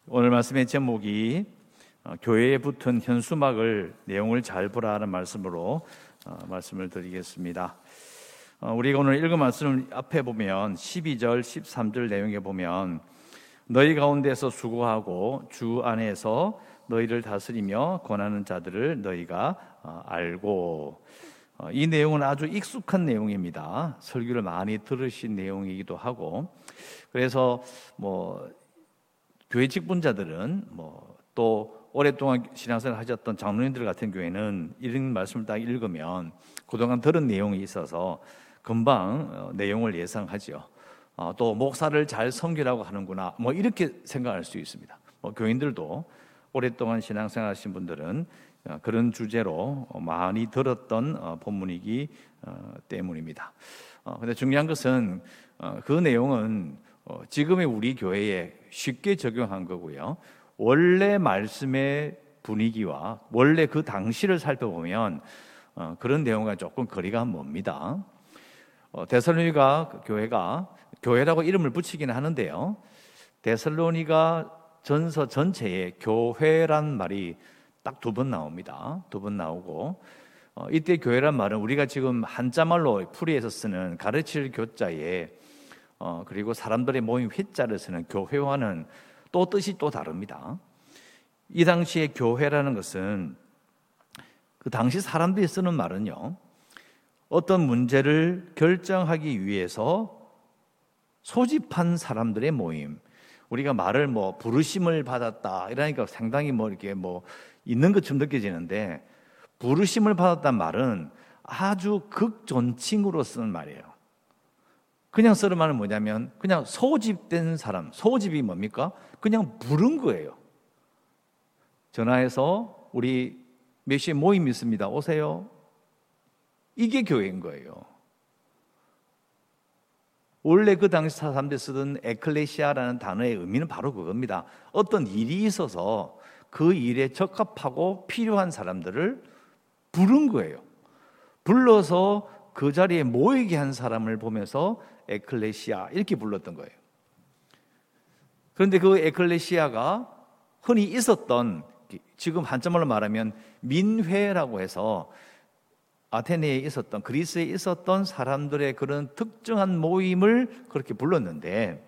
오늘 말씀의 제목이 교회에 붙은 현수막을 내용을 잘 보라 하는 말씀으로 말씀을 드리겠습니다. 우리가 오늘 읽은 말씀 앞에 보면 12절, 13절 내용에 보면 너희 가운데서 수고하고 주 안에서 너희를 다스리며 권하는 자들을 너희가 알고, 이 내용은 아주 익숙한 내용입니다. 설교를 많이 들으신 내용이기도 하고, 그래서 교회 직분자들은 또 오랫동안 신앙생활을 하셨던 장로님들 같은 경우에는 이런 말씀을 딱 읽으면 그동안 들은 내용이 있어서 금방 내용을 예상하죠. 또 목사를 잘 섬기라고 하는구나, 이렇게 생각할 수 있습니다. 교인들도 오랫동안 신앙생활 하신 분들은 그런 주제로 많이 들었던 본문이기 때문입니다. 그런데 중요한 것은 그 내용은 지금의 우리 교회에 쉽게 적용한 거고요. 원래 말씀의 분위기와 원래 그 당시를 살펴보면 그런 내용과 조금 거리가 멉니다. 데살로니가 교회가 교회라고 이름을 붙이기는 하는데요, 데살로니가 전서 전체에 교회란 말이 딱 2번 나옵니다. 2번 나오고, 이때 교회란 말은 우리가 지금 한자말로 풀이해서 쓰는 가르칠 교자에 그리고 사람들의 모임 회자를 쓰는 교회와는 또 뜻이 또 다릅니다. 이 당시에 교회라는 것은 그 당시 사람들이 쓰는 말은요, 어떤 문제를 결정하기 위해서 소집한 사람들의 모임. 우리가 말을 부르심을 받았다 이러니까 상당히 이렇게 있는 것처럼 느껴지는데, 부르심을 받았단 말은 아주 극존칭으로 쓰는 말이에요. 그냥 쓰는 말은 뭐냐면 그냥 소집된 사람, 소집이 뭡니까? 그냥 부른 거예요. 전화해서 우리 몇 시에 모임 있습니다, 오세요. 이게 교회인 거예요. 원래 그 당시 사람들이 쓰던 에클레시아라는 단어의 의미는 바로 그겁니다. 어떤 일이 있어서 그 일에 적합하고 필요한 사람들을 부른 거예요. 불러서 그 자리에 모이게 한 사람을 보면서 에클레시아 이렇게 불렀던 거예요. 그런데 그 에클레시아가 흔히 있었던, 지금 한자말로 말하면 민회라고 해서 아테네에 있었던, 그리스에 있었던 사람들의 그런 특정한 모임을 그렇게 불렀는데,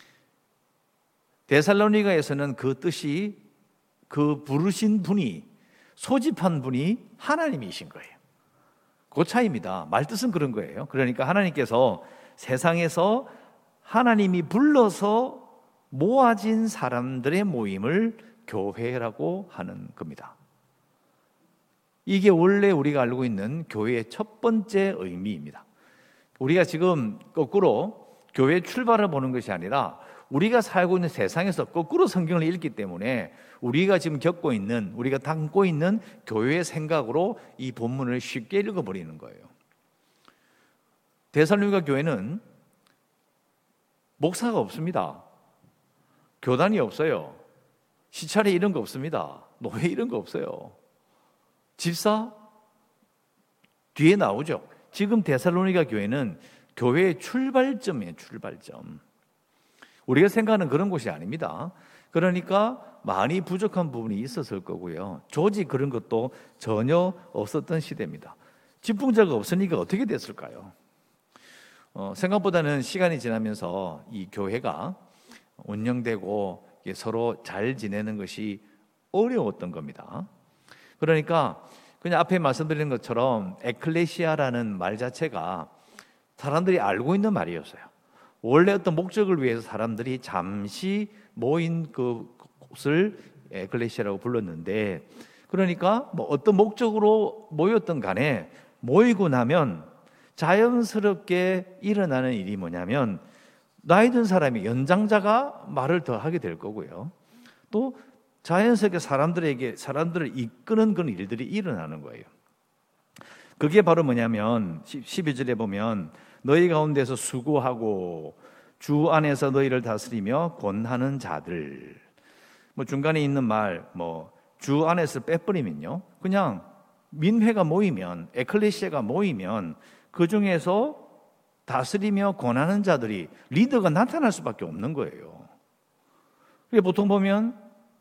데살로니가에서는 그 뜻이, 그 부르신 분이, 소집한 분이 하나님이신 거예요. 그 차이입니다. 말뜻은 그런 거예요. 그러니까 하나님께서 세상에서 하나님이 불러서 모아진 사람들의 모임을 교회라고 하는 겁니다. 이게 원래 우리가 알고 있는 교회의 첫 번째 의미입니다. 우리가 지금 거꾸로 교회 출발을 보는 것이 아니라 우리가 살고 있는 세상에서 거꾸로 성경을 읽기 때문에 우리가 지금 겪고 있는, 우리가 담고 있는 교회의 생각으로 이 본문을 쉽게 읽어버리는 거예요. 데살로니가 교회는 목사가 없습니다. 교단이 없어요. 시찰회 이런 거 없습니다. 노회 이런 거 없어요. 집사 뒤에 나오죠. 지금 데살로니가 교회는 교회의 출발점이에요. 출발점. 우리가 생각하는 그런 곳이 아닙니다. 그러니까 많이 부족한 부분이 있었을 거고요. 조직 그런 것도 전혀 없었던 시대입니다. 집중자가 없으니까 어떻게 됐을까요? 생각보다는 시간이 지나면서 이 교회가 운영되고 서로 잘 지내는 것이 어려웠던 겁니다. 그러니까 그냥 앞에 말씀드린 것처럼 에클레시아라는 말 자체가 사람들이 알고 있는 말이었어요. 원래 어떤 목적을 위해서 사람들이 잠시 모인 그 곳을 에클레시아라고 불렀는데, 그러니까 어떤 목적으로 모였던 간에 모이고 나면 자연스럽게 일어나는 일이 뭐냐면, 나이 든 사람이, 연장자가 말을 더 하게 될 거고요. 또 자연스럽게 사람들을 이끄는 그런 일들이 일어나는 거예요. 그게 바로 뭐냐면 12절에 보면 너희 가운데서 수고하고 주 안에서 너희를 다스리며 권하는 자들. 중간에 있는 말 주 안에서 빼버리면요, 그냥 민회가 모이면, 에클레시아가 모이면 그 중에서 다스리며 권하는 자들이, 리더가 나타날 수밖에 없는 거예요. 보통 보면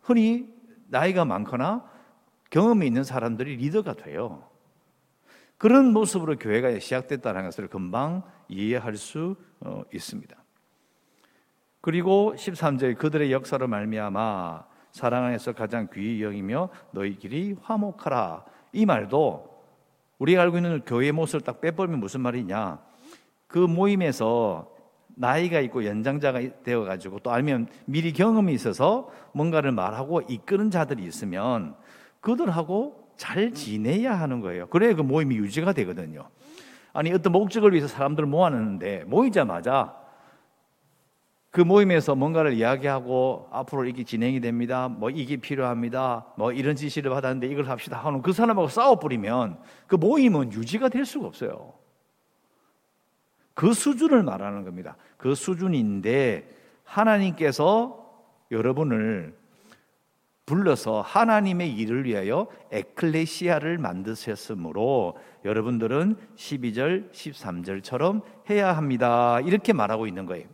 흔히 나이가 많거나 경험이 있는 사람들이 리더가 돼요. 그런 모습으로 교회가 시작됐다는 것을 금방 이해할 수 있습니다. 그리고 13절 그들의 역사로 말미암아 사랑 안에서 가장 귀히 여기며 너희끼리 화목하라. 이 말도 우리가 알고 있는 교회의 모습을 딱 빼버리면 무슨 말이냐, 그 모임에서 나이가 있고 연장자가 되어가지고 또 아니면 미리 경험이 있어서 뭔가를 말하고 이끄는 자들이 있으면 그들하고 잘 지내야 하는 거예요. 그래야 그 모임이 유지가 되거든요. 아니 어떤 목적을 위해서 사람들을 모아놨는데 모이자마자 그 모임에서 뭔가를 이야기하고 앞으로 이게 진행이 됩니다, 뭐 이게 필요합니다, 뭐 이런 지시를 받았는데 이걸 합시다 하는 그 사람하고 싸워버리면 그 모임은 유지가 될 수가 없어요. 그 수준을 말하는 겁니다. 그 수준인데 하나님께서 여러분을 불러서 하나님의 일을 위하여 에클레시아를 만드셨으므로 여러분들은 12절, 13절처럼 해야 합니다. 이렇게 말하고 있는 거예요.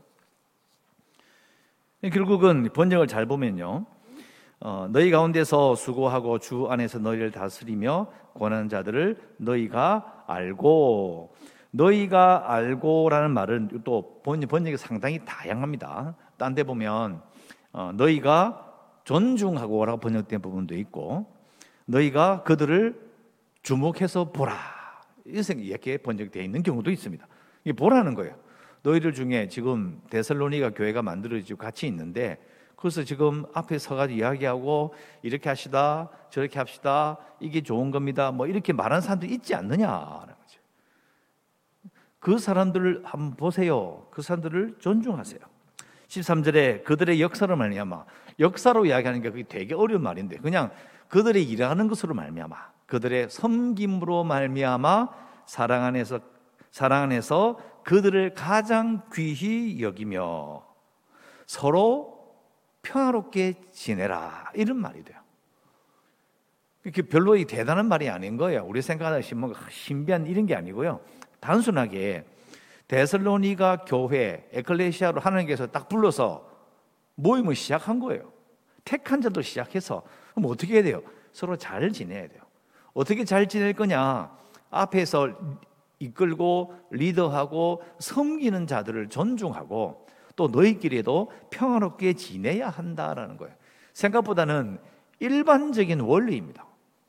결국은 번역을 잘 보면요, 너희 가운데서 수고하고 주 안에서 너희를 다스리며 권하는 자들을 너희가 알고, 너희가 알고라는 말은 또 번역이 상당히 다양합니다. 딴 데 보면 너희가 존중하고라고 번역된 부분도 있고, 너희가 그들을 주목해서 보라 이렇게 번역되어 있는 경우도 있습니다. 이게 보라는 거예요. 너희들 중에 지금 데살로니가 교회가 만들어지고 같이 있는데, 그래서 지금 앞에 서가지고 이야기하고 이렇게 하시다 저렇게 합시다 이게 좋은 겁니다 뭐 이렇게 말하는 사람들이 있지 않느냐라는 거죠. 그 사람들을 한번 보세요. 그 사람들을 존중하세요. 13절에 그들의 역사로 말미암아, 역사로 이야기하는 게 그게 되게 어려운 말인데 그냥 그들의 일하는 것으로 말미암아, 그들의 섬김으로 말미암아 사랑 안에서 그들을 가장 귀히 여기며 서로 평화롭게 지내라, 이런 말이 돼요. 이렇게 별로 대단한 말이 아닌 거예요. 우리 생각하듯이 뭔가 신비한 이런 게 아니고요, 단순하게 데살로니가 교회 에클레시아로 하나님께서 딱 불러서 모임을 시작한 거예요. 택한 자도 시작해서. 그럼 어떻게 해야 돼요? 서로 잘 지내야 돼요. 어떻게 잘 지낼 거냐? 앞에서 이끌고 리더하고 섬기는 자들을 존중하고 또 너희끼리도 평화롭게 지내야 한다라는 거예요. 생각보다는 일반적인 원리입니다.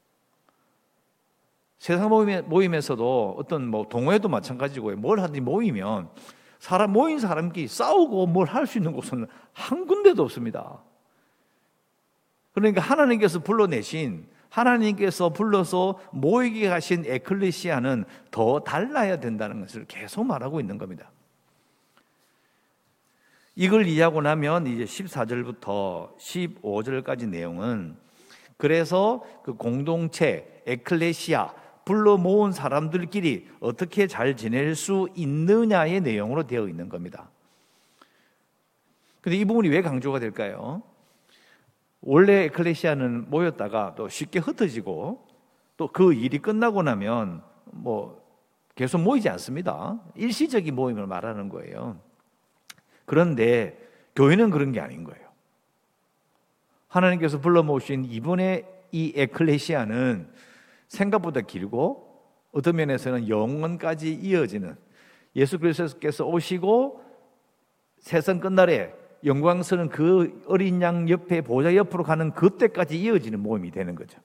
세상 모임에서도 어떤 뭐 동호회도 마찬가지고요. 뭘 하든지 모이면 모인 사람끼리 싸우고 뭘 할 수 있는 곳은 한 군데도 없습니다. 그러니까 하나님께서 불러서 모이게 하신 에클레시아는 더 달라야 된다는 것을 계속 말하고 있는 겁니다. 이걸 이해하고 나면 이제 14절부터 15절까지 내용은 그래서 그 공동체 에클레시아 불러 모은 사람들끼리 어떻게 잘 지낼 수 있느냐의 내용으로 되어 있는 겁니다. 그런데 이 부분이 왜 강조가 될까요? 원래 에클레시아는 모였다가 또 쉽게 흩어지고 또 그 일이 끝나고 나면 뭐 계속 모이지 않습니다. 일시적인 모임을 말하는 거예요. 그런데 교회는 그런 게 아닌 거예요. 하나님께서 불러 모으신 이번에 이 에클레시아는 생각보다 길고 어떤 면에서는 영원까지 이어지는, 예수 그리스도께서 오시고 세상 끝날에 영광스러운 그 어린 양 옆에 보좌 옆으로 가는 그때까지 이어지는 모임이 되는 거죠.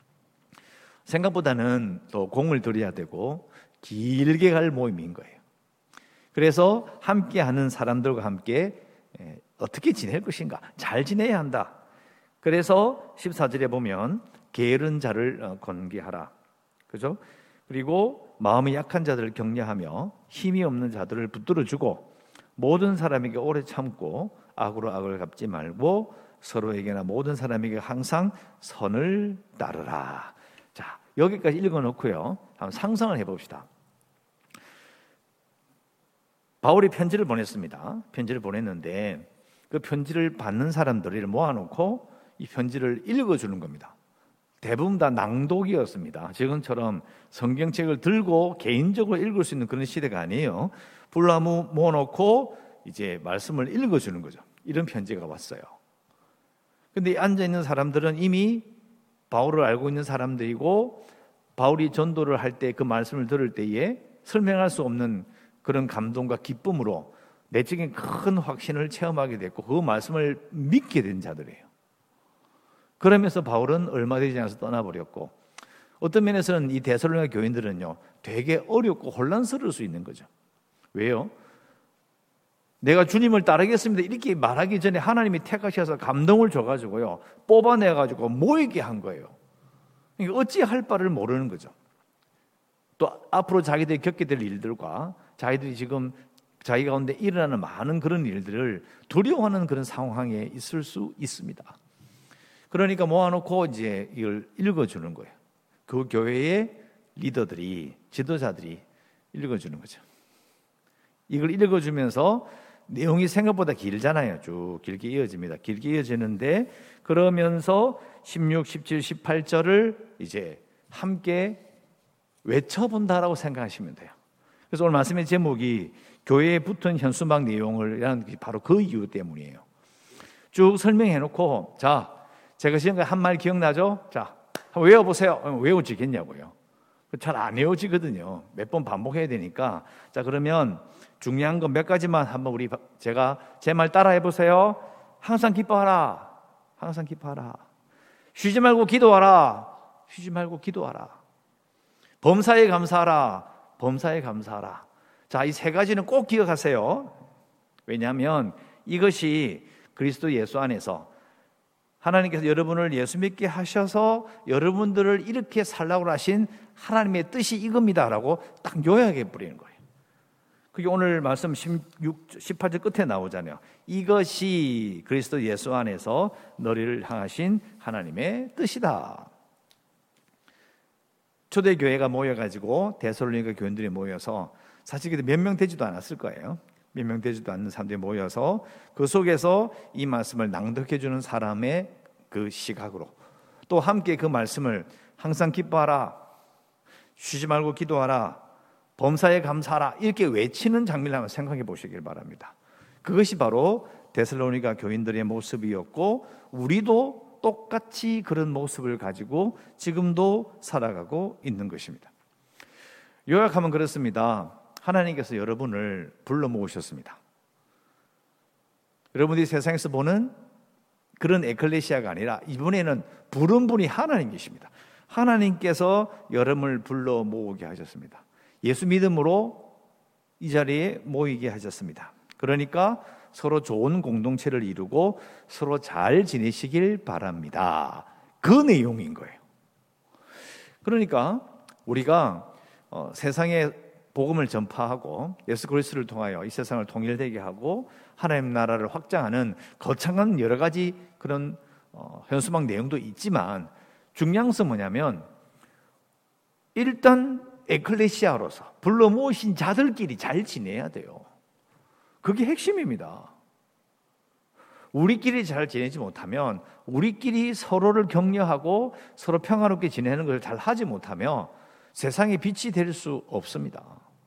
생각보다는 또 공을 들여야 되고 길게 갈 모임인 거예요. 그래서 함께하는 사람들과 함께 어떻게 지낼 것인가, 잘 지내야 한다. 그래서 14절에 보면 게으른 자를 권계하라, 그죠? 그리고 마음이 약한 자들을 격려하며 힘이 없는 자들을 붙들어주고 모든 사람에게 오래 참고 악으로 악을 갚지 말고 서로에게나 모든 사람에게 항상 선을 따르라. 자, 여기까지 읽어놓고요, 한번 상상을 해봅시다. 바울이 편지를 보냈습니다. 편지를 보냈는데 그 편지를 받는 사람들을 모아놓고 이 편지를 읽어주는 겁니다. 대부분 다 낭독이었습니다. 지금처럼 성경책을 들고 개인적으로 읽을 수 있는 그런 시대가 아니에요. 불러 모아놓고 이제 말씀을 읽어주는 거죠. 이런 편지가 왔어요. 근데 앉아있는 사람들은 이미 바울을 알고 있는 사람들이고 바울이 전도를 할 때 그 말씀을 들을 때에 설명할 수 없는 그런 감동과 기쁨으로 내적인 큰 확신을 체험하게 됐고 그 말씀을 믿게 된 자들이에요. 그러면서 바울은 얼마 되지 않아서 떠나버렸고 어떤 면에서는 이 데살로니가 교인들은요 되게 어렵고 혼란스러울 수 있는 거죠. 왜요? 내가 주님을 따르겠습니다 이렇게 말하기 전에 하나님이 택하셔서 감동을 줘가지고요 뽑아내가지고 모이게 한 거예요. 그러니까 어찌할 바를 모르는 거죠. 또 앞으로 자기들이 겪게 될 일들과 자기들이 지금 자기 가운데 일어나는 많은 그런 일들을 두려워하는 그런 상황에 있을 수 있습니다. 그러니까 모아놓고 이제 이걸 읽어주는 거예요. 그 교회의 리더들이, 지도자들이 읽어주는 거죠. 이걸 읽어주면서 내용이 생각보다 길잖아요. 쭉 길게 이어집니다. 길게 이어지는데 그러면서 16, 17, 18절을 이제 함께 외쳐본다라고 생각하시면 돼요. 그래서 오늘 말씀의 제목이 교회에 붙은 현수막 내용을 하는 게 바로 그 이유 때문이에요. 쭉 설명해놓고 자, 제가 지금까지 한 말 기억나죠? 자, 한번 외워보세요. 외워지겠냐고요. 잘 안 외워지거든요. 몇 번 반복해야 되니까. 자, 그러면 중요한 건 몇 가지만 한번 제가 제 말 따라 해보세요. 항상 기뻐하라. 항상 기뻐하라. 쉬지 말고 기도하라. 쉬지 말고 기도하라. 범사에 감사하라. 범사에 감사하라. 자, 이 세 가지는 꼭 기억하세요. 왜냐하면 이것이 그리스도 예수 안에서 하나님께서 여러분을 예수 믿게 하셔서 여러분들을 이렇게 살라고 하신 하나님의 뜻이 이겁니다라고 딱 요약해 버리는 거예요. 그게 오늘 말씀 18절 끝에 나오잖아요. 이것이 그리스도 예수 안에서 너희를 향하신 하나님의 뜻이다. 초대교회가 모여가지고 데살로니가 교인들이 모여서 사실 몇 명 되지도 않았을 거예요. 몇 명 되지도 않는 사람들이 모여서 그 속에서 이 말씀을 낭독해 주는 사람의 그 시각으로 또 함께 그 말씀을 항상 기뻐하라, 쉬지 말고 기도하라, 범사에 감사하라 이렇게 외치는 장면을 한번 생각해 보시길 바랍니다. 그것이 바로 데살로니가 교인들의 모습이었고 우리도 똑같이 그런 모습을 가지고 지금도 살아가고 있는 것입니다. 요약하면 그렇습니다. 하나님께서 여러분을 불러 모으셨습니다. 여러분들이 세상에서 보는 그런 에클레시아가 아니라 이번에는 부른 분이 하나님이십니다. 하나님께서 여러분을 불러 모으게 하셨습니다. 예수 믿음으로 이 자리에 모이게 하셨습니다. 그러니까 서로 좋은 공동체를 이루고 서로 잘 지내시길 바랍니다. 그 내용인 거예요. 그러니까 우리가 세상에 복음을 전파하고 예수 그리스도를 통하여 이 세상을 통일되게 하고 하나님 나라를 확장하는 거창한 여러 가지 그런 현수막 내용도 있지만 중요한 것은 뭐냐면 일단 에클레시아로서 불러 모으신 자들끼리 잘 지내야 돼요. 그게 핵심입니다. 우리끼리 잘 지내지 못하면 우리끼리 서로를 격려하고 서로 평화롭게 지내는 것을 잘 하지 못하면 세상에 빛이 될 수 없습니다.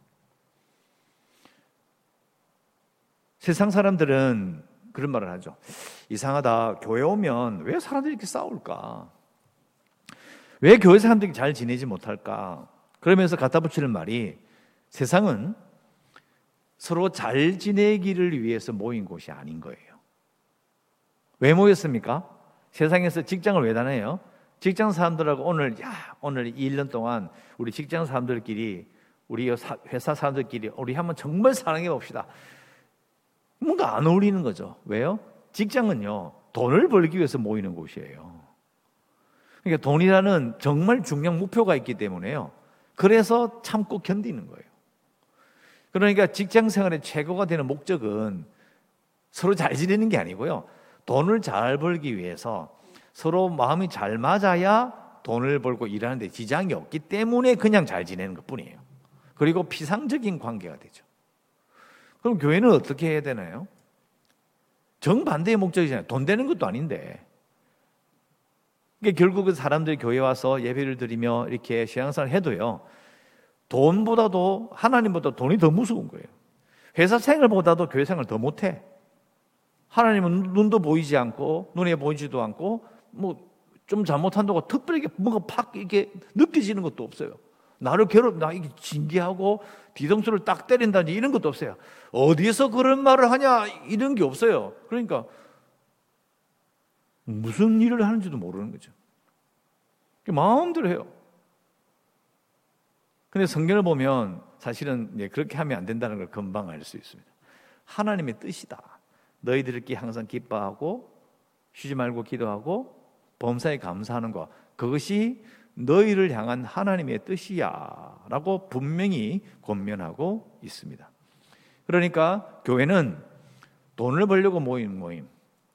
세상 사람들은 그런 말을 하죠. 이상하다. 교회 오면 왜 사람들이 이렇게 싸울까? 왜 교회 사람들이 잘 지내지 못할까? 그러면서 갖다 붙이는 말이 세상은 서로 잘 지내기를 위해서 모인 곳이 아닌 거예요. 왜 모였습니까? 세상에서 직장을 왜 다녀요? 직장 사람들하고 오늘 1년 동안 우리 직장 사람들끼리 우리 회사 사람들끼리 우리 한번 정말 사랑해 봅시다. 뭔가 안 어울리는 거죠. 왜요? 직장은요 돈을 벌기 위해서 모이는 곳이에요. 그러니까 돈이라는 정말 중요한 목표가 있기 때문에요. 그래서 참고 견디는 거예요. 그러니까 직장 생활의 최고가 되는 목적은 서로 잘 지내는 게 아니고요. 돈을 잘 벌기 위해서 서로 마음이 잘 맞아야 돈을 벌고 일하는데 지장이 없기 때문에 그냥 잘 지내는 것뿐이에요. 그리고 피상적인 관계가 되죠. 그럼 교회는 어떻게 해야 되나요? 정반대의 목적이잖아요. 돈 되는 것도 아닌데. 그러니까 결국은 사람들이 교회 와서 예배를 드리며 이렇게 신앙생활을 해도요. 돈보다도 하나님보다 돈이 더 무서운 거예요. 회사 생활보다도 교회 생활을 더 못해. 하나님은 눈도 보이지 않고 눈에 보이지도 않고 뭐 좀 잘못한다고 특별하게 뭔가 팍 이게 느껴지는 것도 없어요. 나를 나 이게 징계하고 뒤통수를 딱 때린다든지 이런 것도 없어요. 어디에서 그런 말을 하냐 이런 게 없어요. 그러니까 무슨 일을 하는지도 모르는 거죠. 마음대로 해요. 근데 성경을 보면 사실은 그렇게 하면 안 된다는 걸 금방 알 수 있습니다. 하나님의 뜻이다. 너희들끼리 항상 기뻐하고 쉬지 말고 기도하고 범사에 감사하는 것, 그것이 너희를 향한 하나님의 뜻이야 라고 분명히 권면하고 있습니다. 그러니까 교회는 돈을 벌려고 모이는 모임,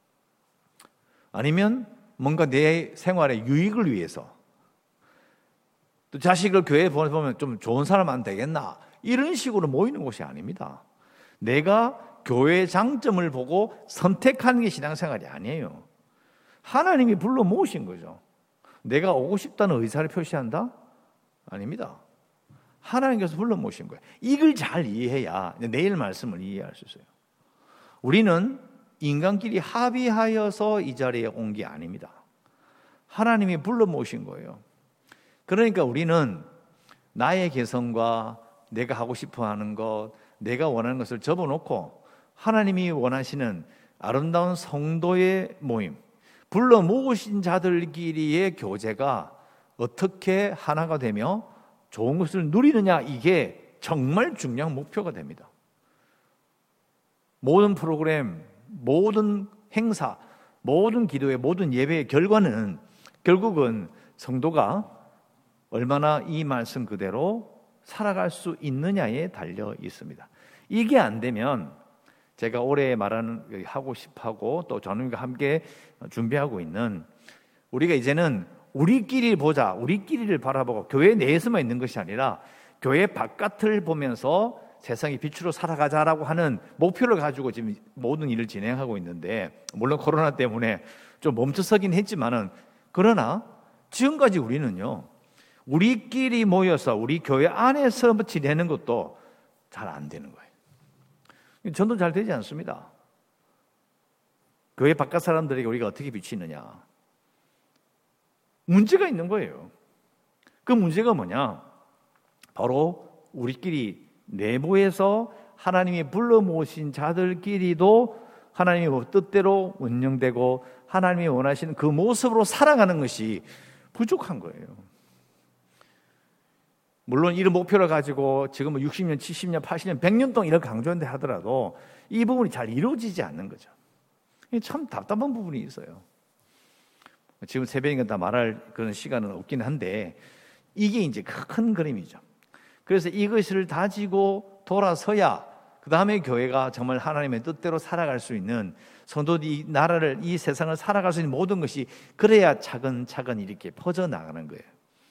아니면 뭔가 내 생활의 유익을 위해서, 또 자식을 교회에 보내보면 좀 좋은 사람 안 되겠나 이런 식으로 모이는 곳이 아닙니다. 내가 교회의 장점을 보고 선택하는 게 신앙생활이 아니에요. 하나님이 불러 모으신 거죠. 내가 오고 싶다는 의사를 표시한다? 아닙니다. 하나님께서 불러 모으신 거예요. 이걸 잘 이해해야 내일 말씀을 이해할 수 있어요. 우리는 인간끼리 합의하여서 이 자리에 온 게 아닙니다. 하나님이 불러 모으신 거예요. 그러니까 우리는 나의 개성과 내가 하고 싶어 하는 것, 내가 원하는 것을 접어놓고 하나님이 원하시는 아름다운 성도의 모임, 불러 모으신 자들끼리의 교제가 어떻게 하나가 되며 좋은 것을 누리느냐, 이게 정말 중요한 목표가 됩니다. 모든 프로그램, 모든 행사, 모든 기도의 모든 예배의 결과는 결국은 성도가 얼마나 이 말씀 그대로 살아갈 수 있느냐에 달려 있습니다. 이게 안 되면 제가 올해 말하는 하고 싶어하고 또 저는 함께 준비하고 있는, 우리가 이제는 우리끼리 보자, 우리끼리를 바라보고 교회 내에서만 있는 것이 아니라 교회 바깥을 보면서 세상의 빛으로 살아가자라고 하는 목표를 가지고 지금 모든 일을 진행하고 있는데, 물론 코로나 때문에 좀 멈춰서긴 했지만은, 그러나 지금까지 우리는요, 우리끼리 모여서 우리 교회 안에서 지내는 것도 잘 안 되는 거예요. 전도 잘 되지 않습니다. 교회 바깥 사람들에게 우리가 어떻게 비치느냐, 문제가 있는 거예요. 그 문제가 뭐냐, 바로 우리끼리 내부에서 하나님이 불러 모으신 자들끼리도 하나님의 뜻대로 운영되고 하나님이 원하시는 그 모습으로 살아가는 것이 부족한 거예요. 물론 이런 목표를 가지고 지금 60년, 70년, 80년, 100년 동안 이렇게 강조한다 하더라도 이 부분이 잘 이루어지지 않는 거죠. 참 답답한 부분이 있어요. 지금 새벽이니까 다 말할 그런 시간은 없긴 한데, 이게 이제 큰 그림이죠. 그래서 이것을 다지고 돌아서야 그 다음에 교회가 정말 하나님의 뜻대로 살아갈 수 있는, 성도들이 이 나라를, 이 세상을 살아갈 수 있는 모든 것이, 그래야 차근차근 이렇게 퍼져나가는 거예요.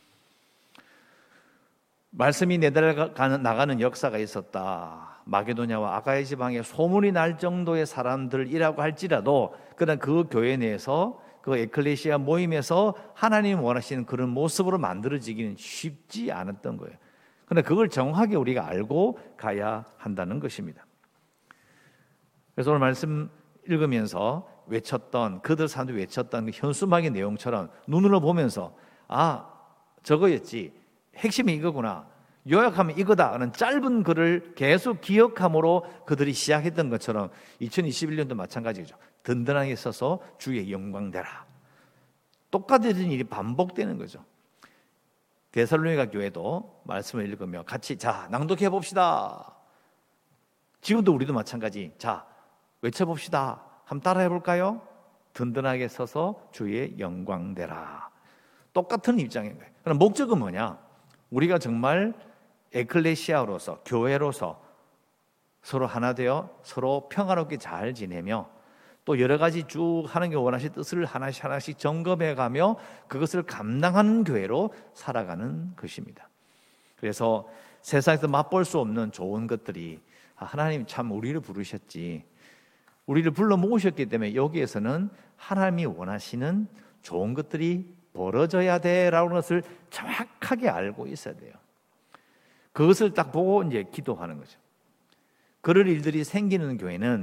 말씀이 나가는 역사가 있었다. 마게도냐와 아가야 지방에 소문이 날 정도의 사람들이라고 할지라도, 그러나 그 교회 내에서, 그 에클레시아 모임에서 하나님 원하시는 그런 모습으로 만들어지기는 쉽지 않았던 거예요. 그런데 그걸 정확하게 우리가 알고 가야 한다는 것입니다. 그래서 오늘 말씀 읽으면서 외쳤던, 그들 사람들이 외쳤던 그 현수막의 내용처럼 눈으로 보면서, 아, 저거였지, 핵심이 이거구나, 요약하면 이거다 하는 짧은 글을 계속 기억함으로 그들이 시작했던 것처럼 2021년도 마찬가지죠. 든든하게 서서 주의 영광되라. 똑같은 일이 반복되는 거죠. 데살로니가 교회도 말씀을 읽으며 같이 자 낭독해 봅시다. 지금도 우리도 마찬가지. 자 외쳐봅시다. 한번 따라해 볼까요? 든든하게 서서 주의 영광되라. 똑같은 입장인 거예요. 그럼 목적은 뭐냐? 우리가 정말 에클레시아로서, 교회로서 서로 하나 되어 서로 평화롭게 잘 지내며, 또 여러 가지 쭉 하나님께 원하신 뜻을 하나씩 점검해 가며 그것을 감당하는 교회로 살아가는 것입니다. 그래서 세상에서 맛볼 수 없는 좋은 것들이, 하나님 참 우리를 부르셨지, 우리를 불러 모으셨기 때문에 여기에서는 하나님이 원하시는 좋은 것들이 벌어져야 돼라는 것을 정확하게 알고 있어야 돼요. 그것을 딱 보고 이제 기도하는 거죠. 그럴 일들이 생기는 교회는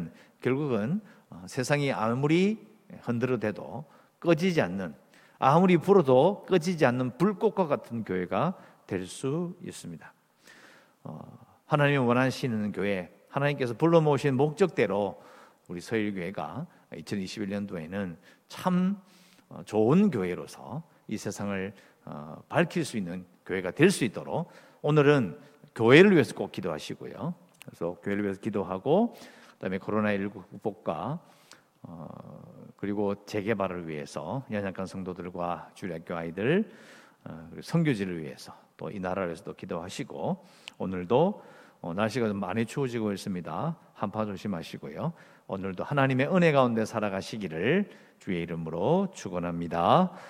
결국은 세상이 아무리 흔들어대도 꺼지지 않는, 아무리 불어도 꺼지지 않는 불꽃과 같은 교회가 될 수 있습니다. 하나님이 원하시는 교회, 하나님께서 불러 모으신 목적대로 우리 서일교회가 2021년도에는 참 좋은 교회로서 이 세상을 밝힐 수 있는 교회가 될 수 있도록 오늘은 교회를 위해서 꼭 기도하시고요. 그래서 교회를 위해서 기도하고, 그다음에 코로나19 극복과 그리고 재개발을 위해서 연약한 성도들과 주일학교 아이들, 그리고 선교지를 위해서 또 이 나라를 위해서도 기도하시고, 오늘도 날씨가 좀 많이 추워지고 있습니다. 한파 조심하시고요. 오늘도 하나님의 은혜 가운데 살아가시기를 주의 이름으로 축원합니다.